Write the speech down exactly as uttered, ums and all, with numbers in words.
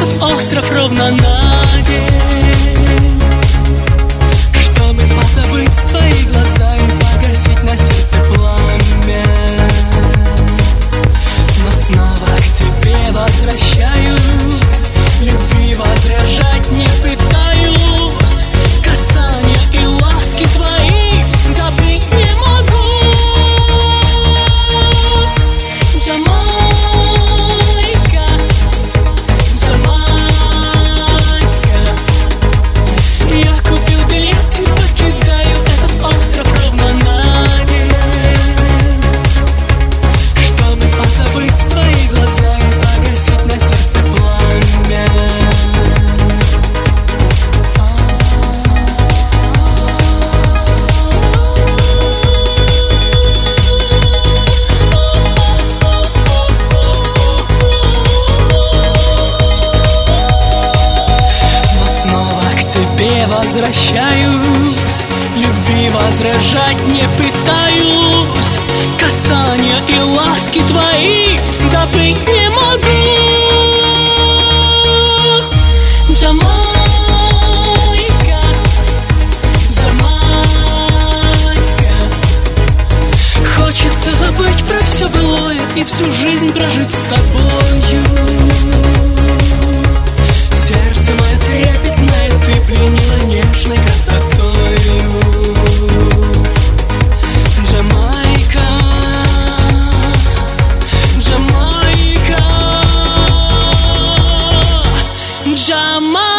этот остров ровно на день, чтобы позабыть твои глаза и погасить на сердце пламя. Но снова к тебе возвращаюсь, любви возражать не пытаюсь, касания и ласки твои забыть не могу. Джамайка, Джамайка, я купил билет и покидаю этот остров ровно на день, чтобы позабыть твои глаза и погасить на сердце пламя. Возвращаюсь, любви возражать не пытаюсь, касания и ласки твои забыть не могу. Джамайка, Джамайка, хочется забыть про все былое и всю жизнь прожить с тобою. Сердце мое трепетное ты пленила нежной красотою. Джамайка, Джамайка, Джамайка.